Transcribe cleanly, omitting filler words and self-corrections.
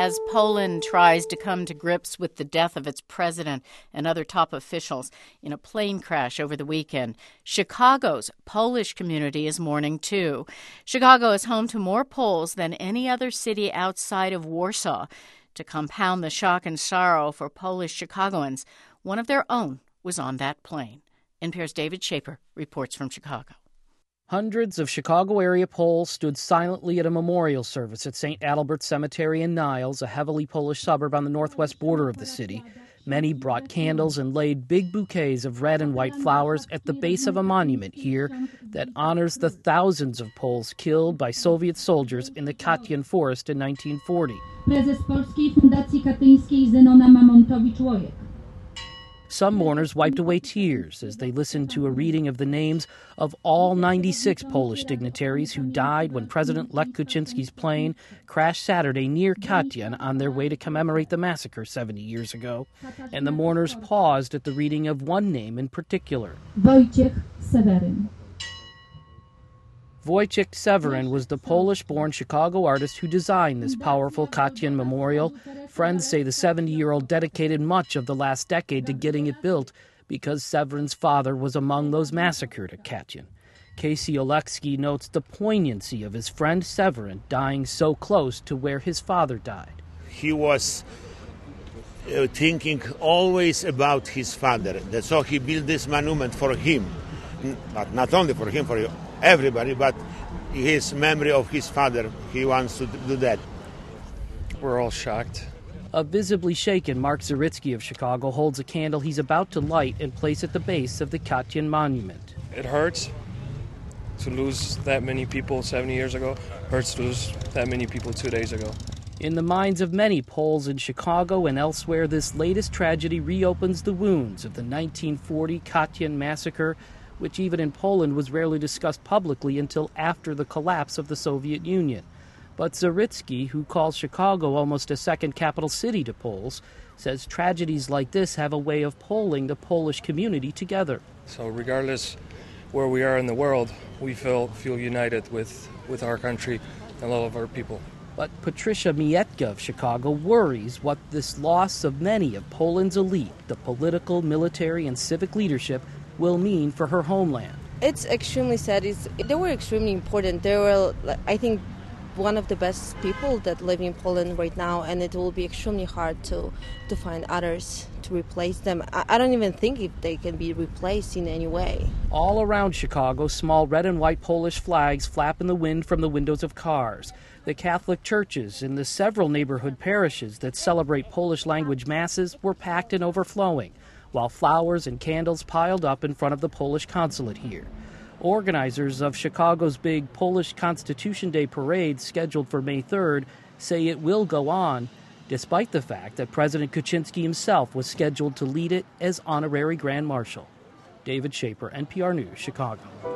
As Poland tries to come to grips with the death of its president and other top officials in a plane crash over the weekend, Chicago's Polish community is mourning too. Chicago is home to more Poles than any other city outside of Warsaw. To compound the shock and sorrow for Polish Chicagoans, one of their own was on that plane. NPR's David Schaper reports from Chicago. Hundreds of Chicago-area Poles stood silently at a memorial service at St. Adalbert Cemetery in Niles, a heavily Polish suburb on the northwest border of the city. Many brought candles and laid big bouquets of red and white flowers at the base of a monument here that honors the thousands of Poles killed by Soviet soldiers in the Katyn Forest in 1940. Prezes Polskiej Fundacji Katyńskiej Zenona Mamontowicz-Łojek. Some mourners wiped away tears as they listened to a reading of the names of all 96 Polish dignitaries who died when President Lech Kaczynski's plane crashed Saturday near Katyn on their way to commemorate the massacre 70 years ago. And the mourners paused at the reading of one name in particular. Wojciech Seweryn. Wojciech Seweryn was the Polish-born Chicago artist who designed this powerful Katyn memorial. Friends say the 70-year-old dedicated much of the last decade to getting it built because Seweryn's father was among those massacred at Katyn. Casey Oleksky notes the poignancy of his friend Seweryn dying so close to where his father died. He was thinking always about his father. So he built this monument for him, but not only for him, for everybody, but his memory of his father. He wants to do that. We're all shocked. A visibly shaken Mark Zaritsky of Chicago holds a candle he's about to light and place at the base of the Katyn monument. It hurts to lose that many people 70 years ago. Hurts to lose that many people 2 days ago. In the minds of many Poles in Chicago and elsewhere, this latest tragedy reopens the wounds of the 1940 Katyn massacre, which even in Poland was rarely discussed publicly until after the collapse of the Soviet Union. But Zaritsky, who calls Chicago almost a second capital city to Poles, says tragedies like this have a way of pulling the Polish community together. So regardless where we are in the world, we feel united with our country and all of our people. But Patricia Mietka of Chicago worries what this loss of many of Poland's elite, the political, military, and civic leadership, will mean for her homeland. It's extremely sad. They were extremely important. They were, I think, one of the best people that live in Poland right now, and it will be extremely hard to find others to replace them. I don't even think if they can be replaced in any way. All around Chicago, small red and white Polish flags flap in the wind from the windows of cars. The Catholic churches in the several neighborhood parishes that celebrate Polish language masses were packed and overflowing, while flowers and candles piled up in front of the Polish consulate here. Organizers of Chicago's big Polish Constitution Day parade, scheduled for May 3rd, say it will go on, despite the fact that President Kaczynski himself was scheduled to lead it as honorary Grand Marshal. David Schaper, NPR News, Chicago.